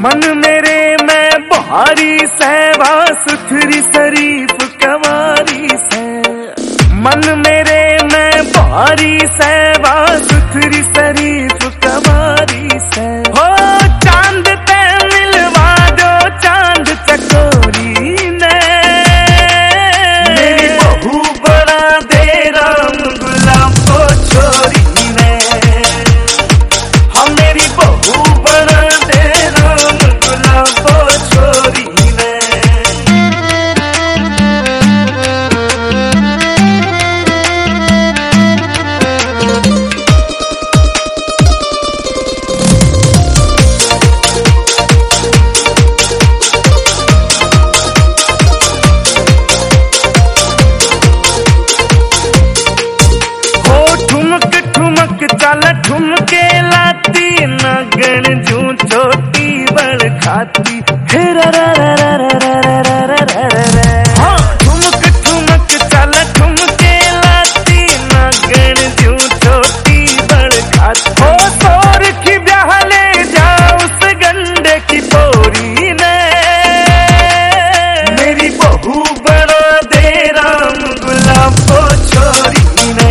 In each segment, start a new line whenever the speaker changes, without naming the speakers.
मन मेरे में बहारी सहवा सुथरी शरीफ कवारी से। मन मेरे में बहारी सहवा सुथरी शरीफ कवारी से। हो चांद पे मिलवा दो चांद चकोरी ने। मेरी बहू बना दे राम गुलाब को छोरी ने। हम मेरी बहू बना दे राम गुलाब को छोरी ने। चल ठुमके लाती नगन जू छोटी बड़ खाती। हाँ ठुमक ठुमक चल ठुमके लाती नगन जू छोटी बड़ खाती। हो तोर की ब्याह ले जाओ उस गंडे की पोरी ने। मेरी बहू बना दे राम गुलाब को छोरी ने।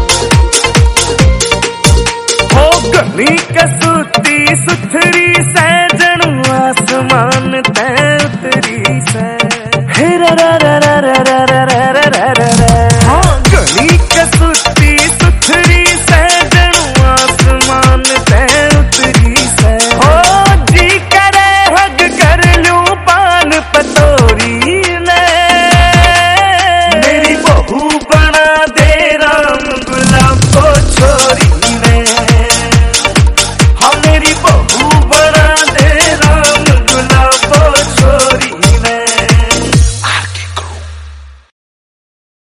कसुती सुथरी से